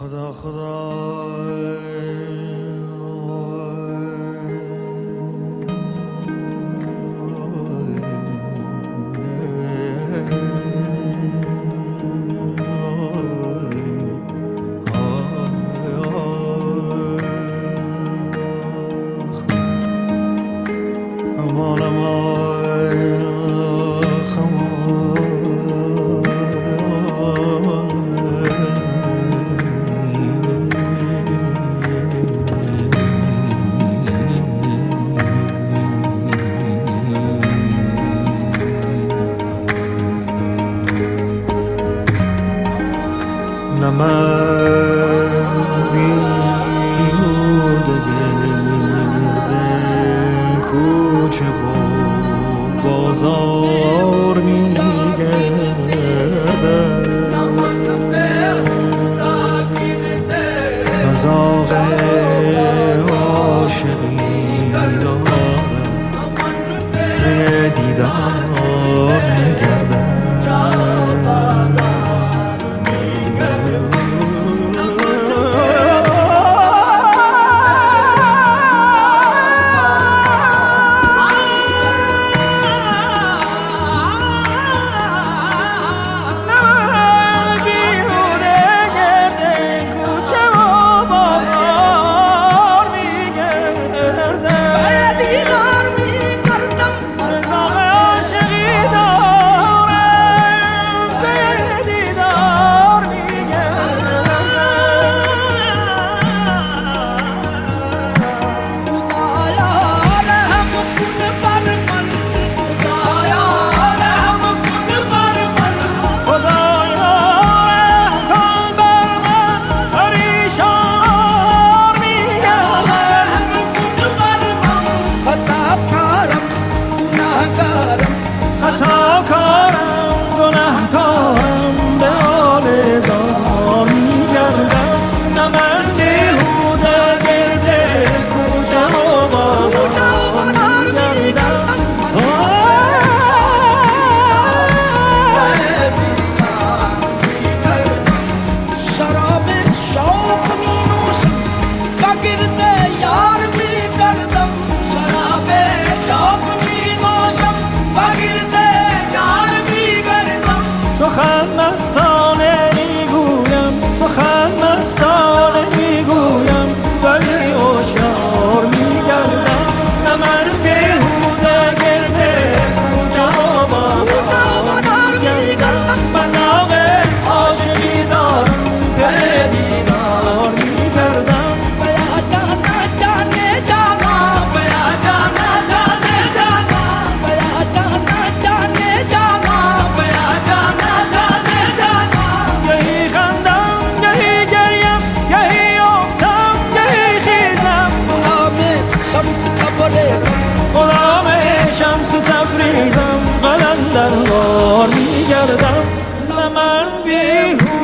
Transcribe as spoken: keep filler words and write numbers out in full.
خدا خدا aman aman من بیهوده گرد کوچه و بازار میگردم، مذاق عاشقی دارم، به دیدار میگردم. سخن مستانه میگویم، سخن مستانه میگویم، ولی هوشیار میگردم. نه من بیهوده گرده کوچه و بازار میگردم، مذاق عاشقی دارم، به دیدار میگردم. بیا جانا جانه جانا، بیا جانا جانه جانا، بیا جانا جانه جانا، بیا جانا غلام شمس تبریزم، قلندر بار میگردم. نه من بیهوده